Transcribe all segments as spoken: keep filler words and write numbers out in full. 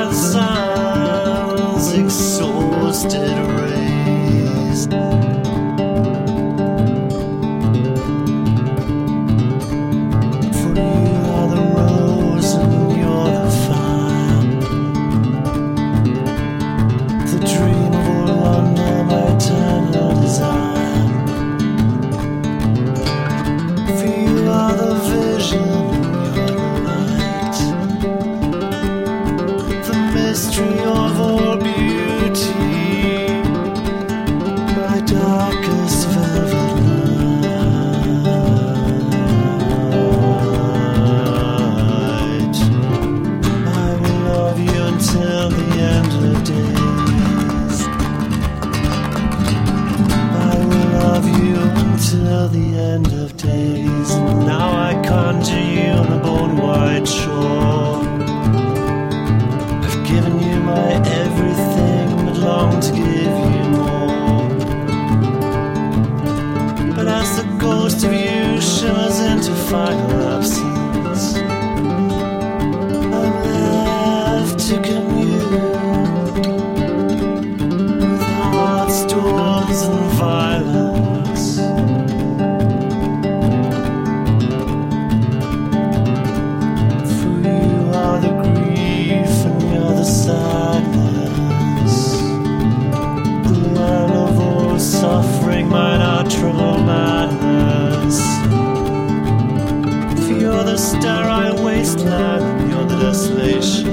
the sun's exhausted rays. For you are the rose and you're the fire, the dream of all wonder, my eternal desire. For you are the vision, mystery of all beauty, my darkest velvet night. I will love you until the end of days. I will love you until the end of days. And now I conjure you on a bone white shore. Given you my everything, but long to give you more. But as the ghost of you shimmers into final absence, I'm left to commune with heart storms and violence. For you are the grief and you're the sadness, the well of all suffering, my natural madness. For you're the sterile wasteland, you're the desolation,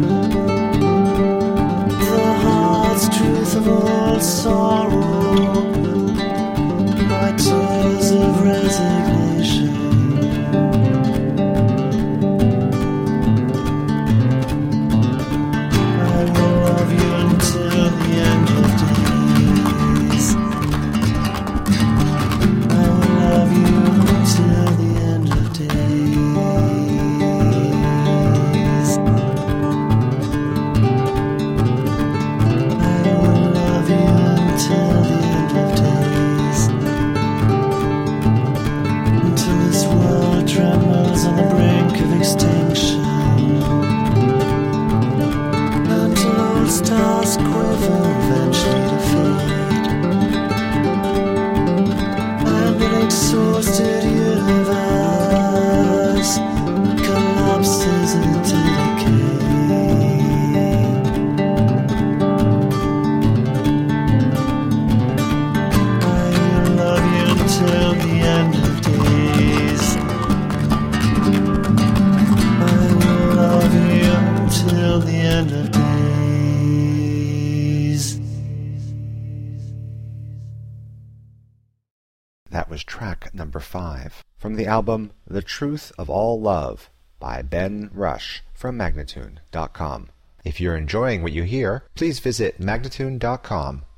the heart's truth of all sorrow, my tears of resignation. That was track number five from the album The Truth of All Love by Ben Rush from Magnatune dot com. If you're enjoying what you hear, please visit Magnatune dot com